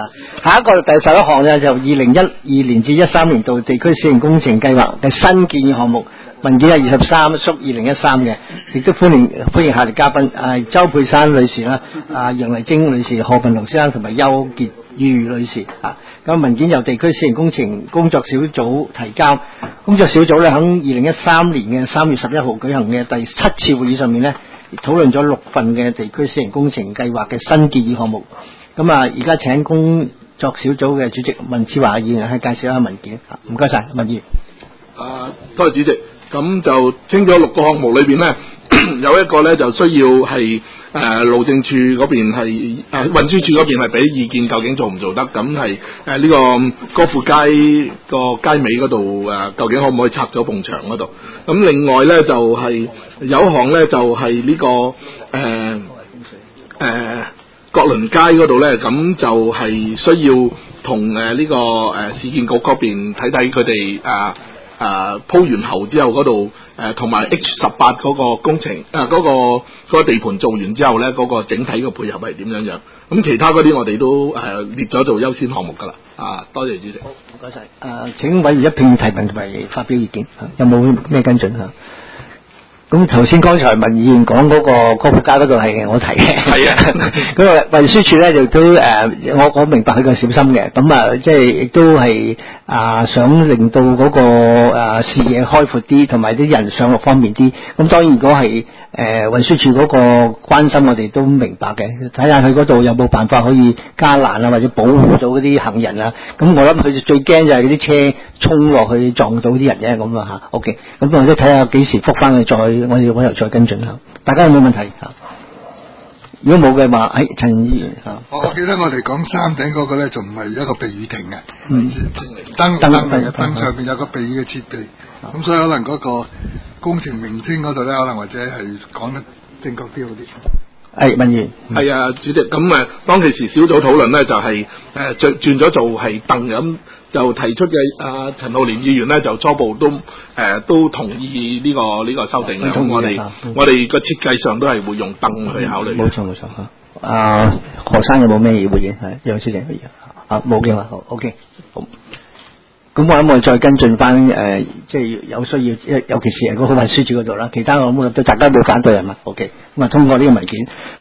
下一個第11項咧就2012年至13年度地區小型工程計劃嘅新建議項目，文件係23/2013嘅，亦都歡迎下列嘉賓，周佩珊女士啦，楊麗晶女士、何文龍先生同埋邱潔玉女士咁文件由地區小型工程工作小組提交，工作小組咧喺2013年嘅3月11號舉行嘅第7次會議上面咧，討論咗6份嘅地區小型工程計劃嘅新建議項目。咁而家請工作小組嘅主席文志華議員去介紹一下文件。唔該晒，文議員。 多謝主席。咁就清咗6個項目裏邊咧，有一個咧就需要係路政處嗰邊係運輸處嗰邊係俾意見，究竟做唔做得？咁係呢個歌賦街個街尾嗰度究竟可唔可以拆咗埲牆嗰度？咁另外咧就係有一項咧就係呢個國倫街嗰度咧，咁就係需要同呢個市建局嗰邊睇睇佢哋鋪完後之後嗰度同埋 H18 嗰個工程嗰個地盤做完之後咧，嗰個整體嘅配合係點樣樣？咁其他嗰啲我哋都列咗做優先項目噶啦。多謝主席。好，唔該晒。 請委員一併提問同埋發表意見，有冇咩跟進？咁頭先剛才文議員講嗰個歌賦街嗰度係我提嘅，係啊，嗰個運輸署咧就都我明白佢個小心嘅，咁即係亦都係想令到嗰個視野開闊啲，同埋啲人上落方便啲。咁當然如果係運輸署嗰個關心，我哋都明白嘅，睇下佢嗰度有冇辦法可以加欄或者保護到嗰啲行人啊。咁我諗佢最驚就係嗰啲車衝落去撞到啲人啫，咁吓。OK， 咁或者睇下幾時復翻佢我哋又再跟進下，大家有冇問題？如果冇嘅話，陳議員我記得我哋講山頂嗰個咧，就唔係一個避雨亭嘅，燈上面有個避雨嘅設備，咁所以可能嗰個工程名稱嗰度咧，可能或者係講得正確啲好啲。 文議員。係啊，主席，咁當其時小組討論咧，就係轉咗做係凳咁。就提出嘅陳浩濂議員咧，就初步都同意呢個修訂嘅。咁我哋個設計上都係會用燈去考慮。冇錯何生有冇咩回應？楊小姐冇嘅話，好 OK 好。咁我諗我再跟進翻即係有需要，尤其是嗰個運輸署嗰度啦。其他我諗都大家冇反對係嘛 OK。咁通過呢個文件。